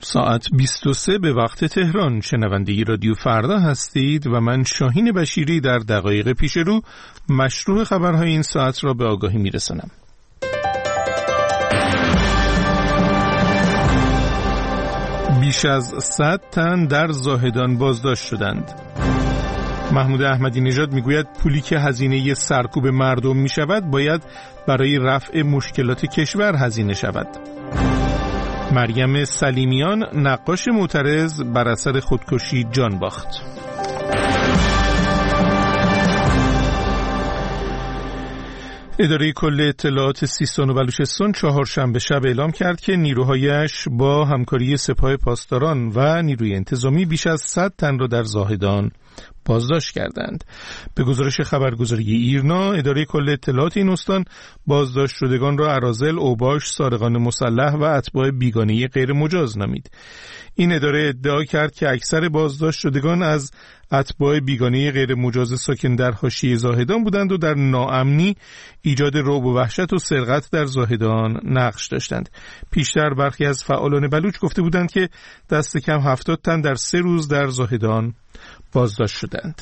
ساعت 23 به وقت تهران. شنونده رادیو فردا هستید و من شاهین بشیری در دقایق پیش رو مشروع خبرهای این ساعت را به آگاهی میرسانم. بیش از 100 تن در زاهدان بازداشت شدند. محمود احمدی نژاد میگوید پولی که هزینه سرکوب مردم میشود باید برای رفع مشکلات کشور هزینه شود. مریم سلیمیان نقاش معترض بر اثر خودکشی جان باخت. اداره کل اطلاعات سیستان و بلوچستان چهارشنبه شب اعلام کرد که نیروهایش با همکاری سپاه پاسداران و نیروی انتظامی بیش از 100 تن را در زاهدان بازداشت کردند. به گزارش خبرگزاری ایرنا، اداره کل اطلاعات این استان بازداشت شدگان را اراذل، اوباش، سارقان مسلح و اتباع بیگانه غیر مجاز نامید. این اداره ادعا کرد که اکثر بازداشت شدگان از اتباع بیگانه غیر مجاز ساکن در حاشیه زاهدان بودند و در ناامنی، ایجاد رعب و وحشت و سرقت در زاهدان نقش داشتند. پیشتر برخی از فعالان بلوچ گفته بودند که دست کم 70 تن در 3 روز در زاهدان بازداشت شدند.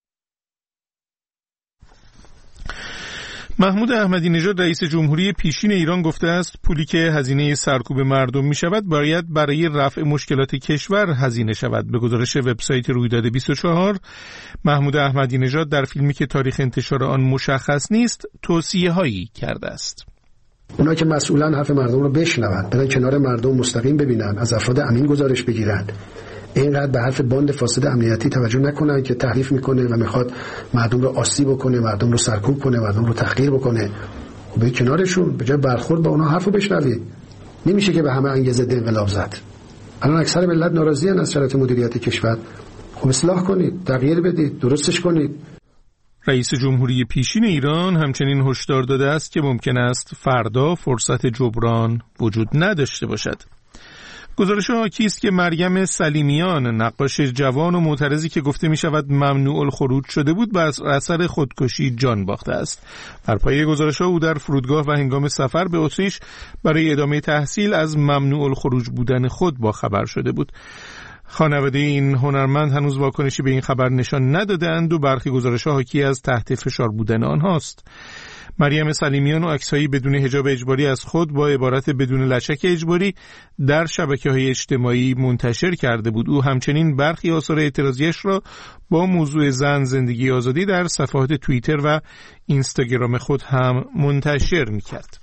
محمود احمدی نژاد رئیس جمهوری پیشین ایران گفته است پولی که هزینه سرکوب مردم می شود باید برای رفع مشکلات کشور هزینه شود. به گزارش وبسایت رویداد 24، محمود احمدی نژاد در فیلمی که تاریخ انتشار آن مشخص نیست توصیه هایی کرده است. اونا که مسئولان حرف مردم رو بشنون، برن کنار مردم مستقیم ببینن، از افراد امین گزارش بگیرن، اینقدر به حرف باند فاسد امنیتی توجه نکنن که تحریف میکنه و میخواد مردم رو آسیب بکنه، مردم رو سرکوب کنه، مردم رو تحقیر بکنه. به کنارشون به جای برخورد با اونا حرفو بشنوید. نمیشه که به همه انگیزه انقلاب زد. الان اکثر ملت ناراضیان از شرایط مدیریت کشور. خب اصلاح کنید، تغییر بدید، درستش کنید. رئیس جمهوری پیشین ایران همچنین هشدار داده است که ممکن است فردا فرصت جبران وجود نداشته باشد. گزارش حاکی است که مریم سلیمیان نقاش جوان و معترضی که گفته می شود ممنوع الخروج شده بود بر اثر خودکشی جان باخته است. بر پایه گزارش ها او در فرودگاه و هنگام سفر به اتریش برای ادامه تحصیل از ممنوع الخروج بودن خود با خبر شده بود. خانواده این هنرمند هنوز واکنشی به این خبر نشان ندادند و برخی گزارش ها حاکی از تحت فشار بودن آنهاست. مریم سلیمیان و عکس‌هایی بدون حجاب اجباری از خود با عبارت بدون لچک اجباری در شبکه‌های اجتماعی منتشر کرده بود. او همچنین برخی آثار اعتراضیش را با موضوع زن، زندگی، آزادی در صفحات توییتر و اینستاگرام خود هم منتشر می‌کرد.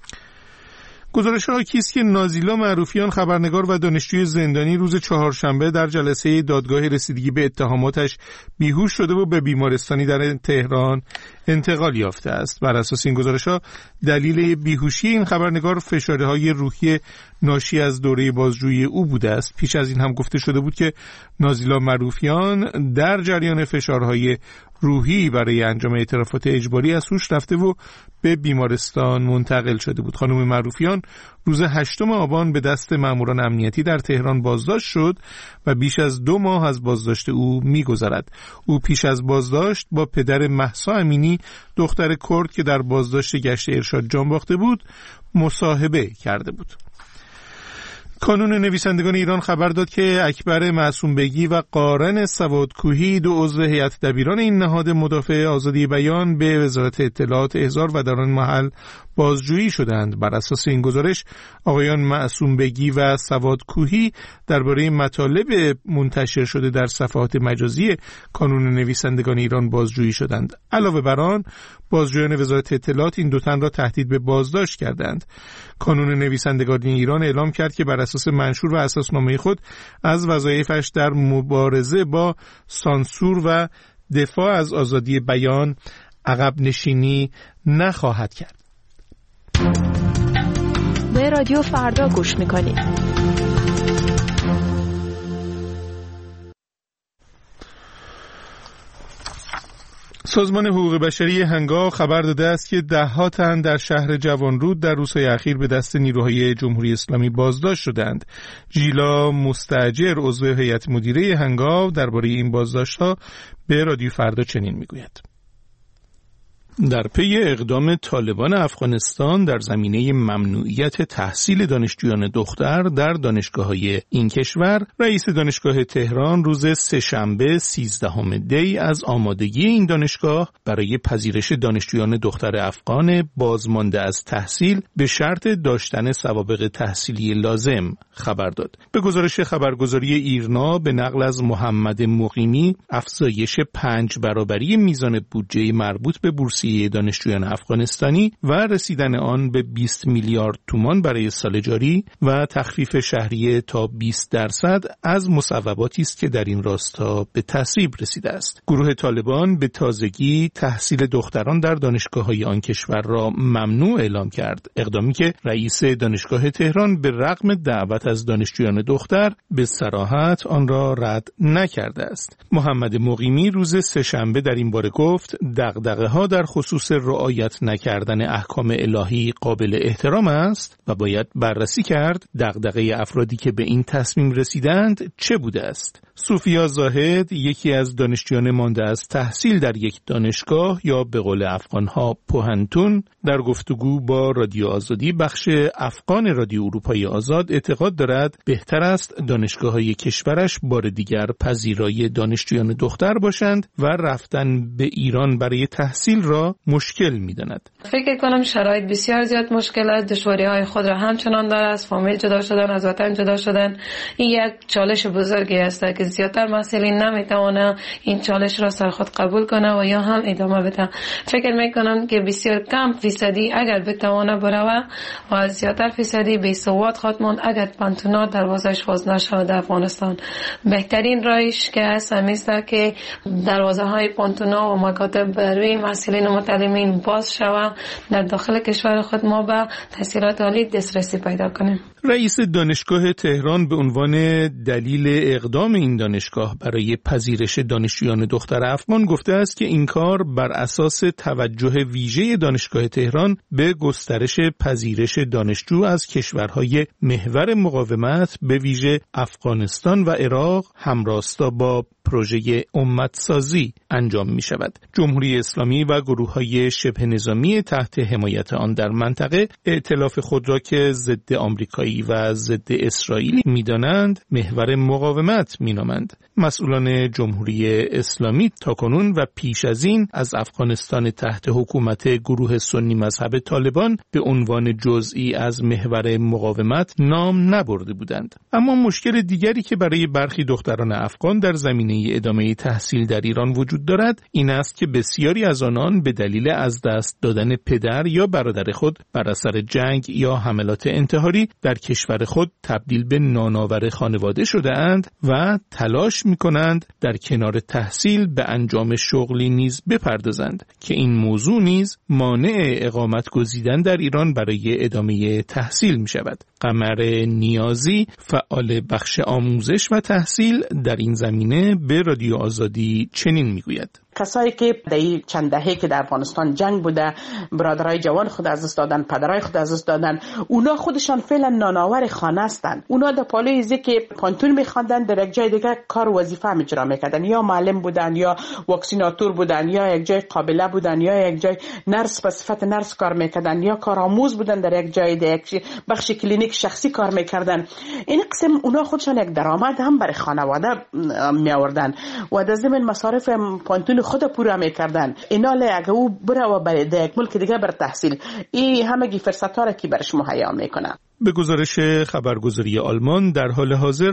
گزارش حاکی است که نازیلا معروفیان خبرنگار و دانشجوی زندانی روز چهارشنبه در جلسه دادگاه رسیدگی به اتهاماتش بیهوش شده و به بیمارستانی در تهران انتقال یافته است. بر اساس این گزارش‌ها دلیل بیهوشی این خبرنگار فشارهای روحی ناشی از دوره بازجویی او بوده است. پیش از این هم گفته شده بود که نازیلا معروفیان در جریان فشارهای روحی برای انجام اعترافات اجباری از هوش رفته و به بیمارستان منتقل شده بود. خانم معروفیان روز 8 آبان به دست ماموران امنیتی در تهران بازداشت شد و بیش از 2 ماه از بازداشت او می‌گذرد. او پیش از بازداشت با پدر مهسا امینی، دختر کرد که در بازداشت گشت ارشاد جان باخته بود، مصاحبه کرده بود. کانون نویسندگان ایران خبر داد که اکبر معصوم بگی و قارن سوادکوهی، 2 عضو هیئت دبیران این نهاد مدافع آزادی بیان، به وزارت اطلاعات احضار و در آن محل بازجویی شدند. بر اساس این گزارش آقایان معصوم بگی و سوادکوهی درباره مطالب منتشر شده در صفحات مجازی کانون نویسندگان ایران بازجویی شدند. علاوه بر آن، بازجویان وزارت اطلاعات این 2 تن را تهدید به بازداشت کردند. کانون نویسندگان ایران اعلام کرد که بر اساس منشور و اساسنامه خود از وظایفش در مبارزه با سانسور و دفاع از آزادی بیان عقب نشینی نخواهد کرد. به رادیو فردا گوش میکنید. سازمان حقوق بشری هنگاو خبر داده است که 10 تن در شهر جوانرود در روزهای اخیر به دست نیروهای جمهوری اسلامی بازداشت شدند. ژیلا مستاجر، عضو هیئت مدیره هنگاو، درباره این بازداشت‌ها به رادیو فردا چنین میگوید: در پی اقدام طالبان افغانستان در زمینه ممنوعیت تحصیل دانشجویان دختر در دانشگاه‌های این کشور، رئیس دانشگاه تهران روز سه‌شنبه 13 دی از آمادگی این دانشگاه برای پذیرش دانشجویان دختر افغان بازمانده از تحصیل به شرط داشتن سوابق تحصیلی لازم خبر داد. به گزارش خبرگزاری ایرنا به نقل از محمد مقیمی، افزایش 5 برابری میزان بودجه مربوط به بورسیه دانشجویان افغانستانی و رسیدن آن به 20 میلیارد تومان برای سال جاری و تخفیف شهریه تا 20% از مصوباتی است که در این راستا به تصویب رسیده است. گروه طالبان به تازگی تحصیل دختران در دانشگاه‌های آن کشور را ممنوع اعلام کرد، اقدامی که رئیس دانشگاه تهران به رغم دعوت از دانشجویان دختر به صراحت آن را رد نکرده است. محمد مقیمی روز سه‌شنبه در این باره گفت دغدغه‌ها در خصوص رعایت نکردن احکام الهی قابل احترام است و باید بررسی کرد دغدغه افرادی که به این تصمیم رسیدند چه بوده است. صوفیا زاهد، یکی از دانشجویان مانده از تحصیل در یک دانشگاه یا به قول افغانها پوهنتون، در گفتگو با رادیو آزادی بخش افغان رادیو اروپای آزاد اعتقاد دارد بهتر است دانشگاه‌های کشورش بار دیگر پذیرای دانشجویان دختر باشند و رفتن به ایران برای تحصیل را مشکل می‌داند. فکر کنم شرایط بسیار زیاد مشکل است، دشواری‌های خود را همچنان دارد. از فامیل جدا شدن، از وطن جدا شدن، این یک چالش بزرگی است که زیادتر مسئولین نمیتوانند این چالش را سر خود قبول کنند و یا هم ادامه بدن. فکر میکنم که بسیار کم فیصدی اگر بتوانه بروه و زیادتر فیصدی بی سواد خواهد ماند اگر پانتونا دروازه‌اش باز نشود در افغانستان. بهترین راهش که است همیست که دروازه‌های پانتونا و مکاتب برای مسئولین و متعلمین باز شود، در داخل کشور خود ما به تحصیلات عالی دسترسی پیدا کنیم. رئیس دانشگاه تهران به عنوان دلیل اقدام این دانشگاه برای پذیرش دانشجویان دختر افغان گفته است که این کار بر اساس توجه ویژه دانشگاه تهران به گسترش پذیرش دانشجو از کشورهای محور مقاومت به ویژه افغانستان و عراق همراستا با پروژه امتسازی انجام می شود. جمهوری اسلامی و گروه‌های شبه نظامی تحت حمایت آن در منطقه ائتلاف خود را که ضد آمریکایی و ضد اسرائیلی می‌دانند محور مقاومت می‌نامند. مسئولان جمهوری اسلامی تاکنون و پیش از این از افغانستان تحت حکومت گروه سنی مذهب طالبان به عنوان جزئی از محور مقاومت نام نبرده بودند. اما مشکل دیگری که برای برخی دختران افغان در زمینه ادامه تحصیل در ایران وجود دارد این است که بسیاری از آنان به دلیل از دست دادن پدر یا برادر خود بر اثر جنگ یا حملات انتحاری در کشور خود تبدیل به نانآور خانواده شده اند و تلاش می‌کنند در کنار تحصیل به انجام شغلی نیز بپردازند که این موضوع نیز مانع اقامت گزیدن در ایران برای ادامه تحصیل می‌شود. قمر نیازی، فعال بخش آموزش و تحصیل در این زمینه به رادیو آزادی چنین میگوید: کسایی که در چند دهه که در افغانستان جنگ بوده، برادرای جوان خود از دست دادن، پدرای خود از دست دادن، اونا خودشان فعلا نانآور خانه هستند. اونا در پالوی ایزی که پانتون می‌خواندن در یک جای دیگه کار وظیفه اجرا می‌کردن، یا معلم بودن، یا واکسیناتور بودن، یا یک جای قابله بودن، یا یک جای نرس به صفت نرس کار می‌کردن، یا کارآموز بودن در یک جای دیگه بخش کلینیک شخصی کار می‌کردن. این قسم اونا خودشان یک درآمد هم برای خانواده می‌آوردن و در ضمن مصارف پانتون خود پورا میکردن. اینا اگه او بره و برای یک ملک دیگه بر تحصیل، این همگی فرصت‌ها را که برش مهیا میکنه. به گزارش خبرگزاری آلمان در حال حاضر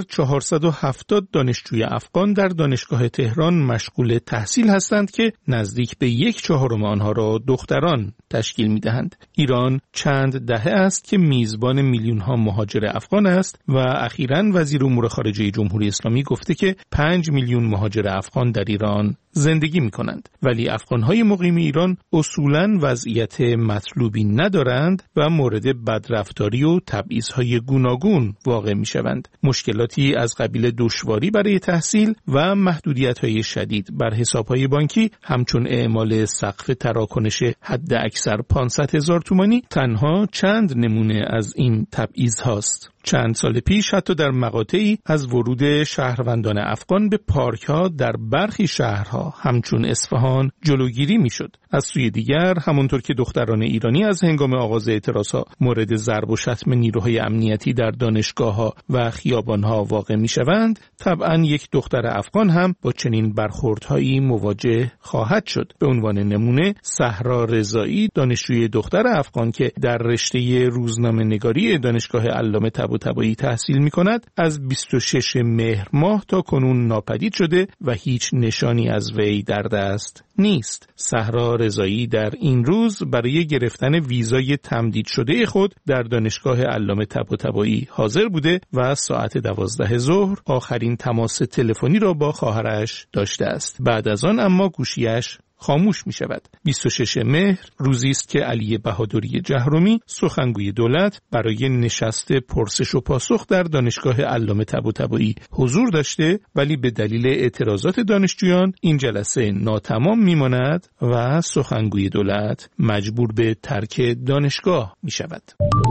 470 دانشجوی افغان در دانشگاه تهران مشغول تحصیل هستند که نزدیک به 1/4 آنها را دختران تشکیل می‌دهند. ایران چند دهه است که میزبان میلیون‌ها مهاجر افغان است و اخیراً وزیر امور خارجه جمهوری اسلامی گفته که 5 میلیون مهاجر افغان در ایران زندگی می‌کنند، ولی افغان‌های مقیم ایران اصولاً وضعیت مطلوبی ندارند و مورد بدرفتاری و تبعیض‌های گوناگون واقع می‌شوند. مشکلاتی از قبیل دشواری برای تحصیل و محدودیت‌های شدید بر حساب‌های بانکی همچون اعمال سقف تراکنش حد اکثر 500,000 تومانی تنها چند نمونه از این تبعیض هاست. چند سال پیش حتی در مقاطعی از ورود شهروندان افغان به پارک‌ها در برخی شهرها همچون اصفهان جلوگیری می‌شد. از سوی دیگر همونطور که دختران ایرانی از هنگام آغاز اعتراضها مورد ضرب و شتم نیروهای امنیتی در دانشگاه‌ها و خیابان‌ها واقع می‌شوند، طبعاً یک دختر افغان هم با چنین برخوردهایی مواجه خواهد شد. به عنوان نمونه صحرا رضایی، دانشجوی دختر افغان که در رشته روزنامه‌نگاری دانشگاه علامه طباطبایی تحصیل می‌کند، از 26 مهر ماه تا کنون ناپدید شده و هیچ نشانی از وی در دست نیست. صحرا رضایی در این روز برای گرفتن ویزای تمدید شده خود در دانشگاه علامه طباطبایی حاضر بوده و ساعت 12 ظهر آخرین تماس تلفنی را با خواهرش داشته است. بعد از آن اما گوشیش خاموش می شود. 26 مهر روزی است که علی بهادری جهرمی، سخنگوی دولت، برای نشست پرسش و پاسخ در دانشگاه علامه طباطبایی حضور داشته، ولی به دلیل اعتراضات دانشجویان این جلسه ناتمام می ماند و سخنگوی دولت مجبور به ترک دانشگاه می شود.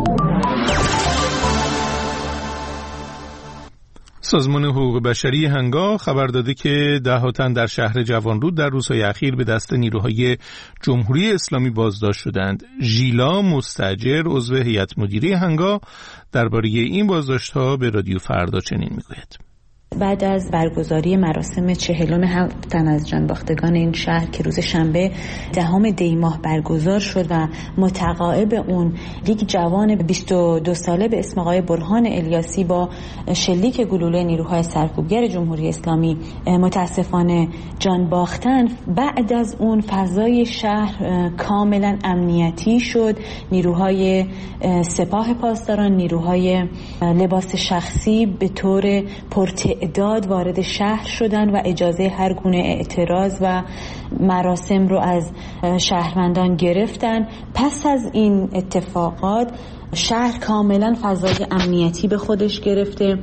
سازمان حقوق بشری هنگا خبر داده که 10 تن در شهر جوانرود در روزهای اخیر به دست نیروهای جمهوری اسلامی بازداشت شدند. ژیلا مستاجر، عضو هیئت مدیره هنگا، درباره این بازداشت‌ها به رادیو فردا چنین میگوید: بعد از برگزاری مراسم 47 تن از جانباختگان این شهر که روز شنبه 10 دی ماه برگزار شد و متقاعب اون یک جوان 22 ساله به اسم آقای برهان الیاسی با شلیک گلوله نیروهای سرکوبگر جمهوری اسلامی متاسفانه جان باختن، بعد از اون فضای شهر کاملا امنیتی شد. نیروهای سپاه پاسداران، نیروهای لباس شخصی به طور پرتعداد وارد شهر شدن و اجازه هر گونه اعتراض و مراسم رو از شهروندان گرفتن. پس از این اتفاقات شهر کاملا فضای امنیتی به خودش گرفته.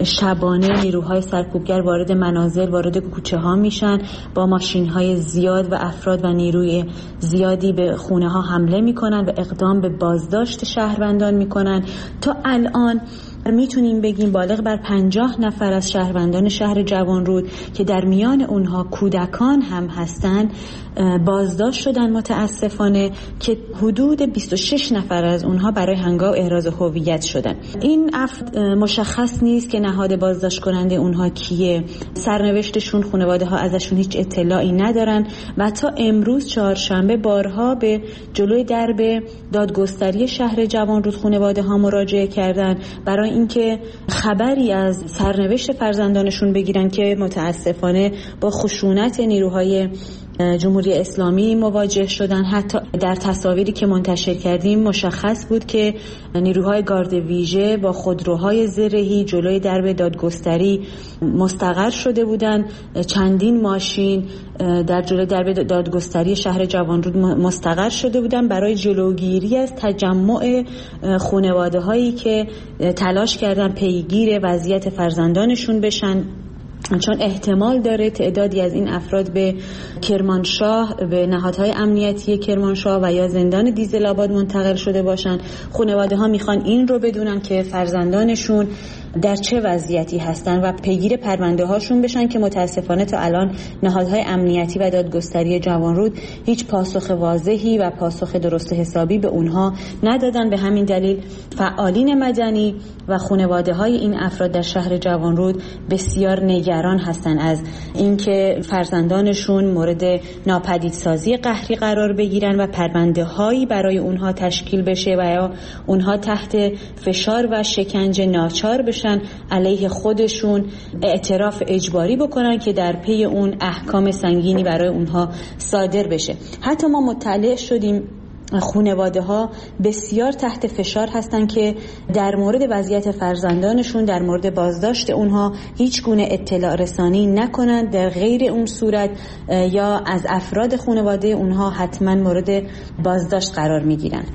شبانه نیروهای سرکوبگر وارد منازل، وارد کوچه ها میشن، با ماشین های زیاد و افراد و نیروی زیادی به خونه ها حمله میکنن و اقدام به بازداشت شهروندان میکنن. تا الان میتونیم بگیم بالغ بر 50 نفر از شهروندان شهر جوانرود که در میان اونها کودکان هم هستند بازداشت شدن متاسفانه، که حدود 26 نفر از اونها برای هنگام احراز هویت شدن. این افراد مشخص نیست که نهاد بازداشت کننده اونها کیه، سرنوشتشون خانواده ها ازشون هیچ اطلاعی ندارن و تا امروز چهارشنبه بارها به جلوی درب دادگستری شهر جوانرود خانواده ها مراجعه کردن برای اینکه خبری از سرنوشت فرزندانشون بگیرن که متاسفانه با خشونت نیروهای جمهوری اسلامی مواجه شدن. حتی در تصاویری که منتشر کردیم مشخص بود که نیروهای گارد ویژه با خودروهای زرهی جلوی درب دادگستری مستقر شده بودند. چندین ماشین در جلوی درب دادگستری شهر جوانرود مستقر شده بودند برای جلوگیری از تجمع خانواده هایی که تلاش کردن پیگیر وضعیت فرزندانشون بشن، چون احتمال داره تعدادی از این افراد به کرمانشاه، به نهادهای امنیتی کرمانشاه و یا زندان دیزل‌آباد منتقل شده باشن. خانواده ها میخوان این رو بدونن که فرزندانشون در چه وضعیتی هستن و پیگیر پرونده هاشون بشن، که متاسفانه تا الان نهادهای امنیتی و دادگستری جوانرود هیچ پاسخ واضحی و پاسخ درست حسابی به اونها ندادن. به همین دلیل فعالین مدنی و خانواده های این افراد در شهر جوانرود بسیار نگران هستن از اینکه فرزندانشون مورد ناپدیدسازی قهری قرار بگیرن و پرونده هایی برای اونها تشکیل بشه و یا اونها تحت فشار و شکنجه ناچار بشن علیه خودشون اعتراف اجباری بکنن که در پی اون احکام سنگینی برای اونها صادر بشه. حتی ما مطلع شدیم خانواده ها بسیار تحت فشار هستن که در مورد وضعیت فرزندانشون، در مورد بازداشت اونها هیچ گونه اطلاع رسانی نکنند. در غیر اون صورت یا از افراد خانواده اونها حتما مورد بازداشت قرار میگیرن.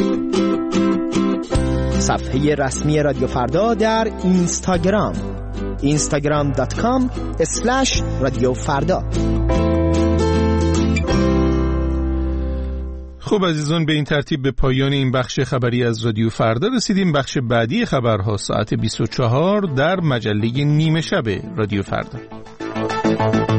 صفحه رسمی رادیو فردا در اینستاگرام instagram.com/رادیو فردا. خب عزیزان، به این ترتیب به پایان این بخش خبری از رادیو فردا رسیدیم. بخش بعدی خبرها ساعت 24 در مجله نیمه شب رادیو فردا.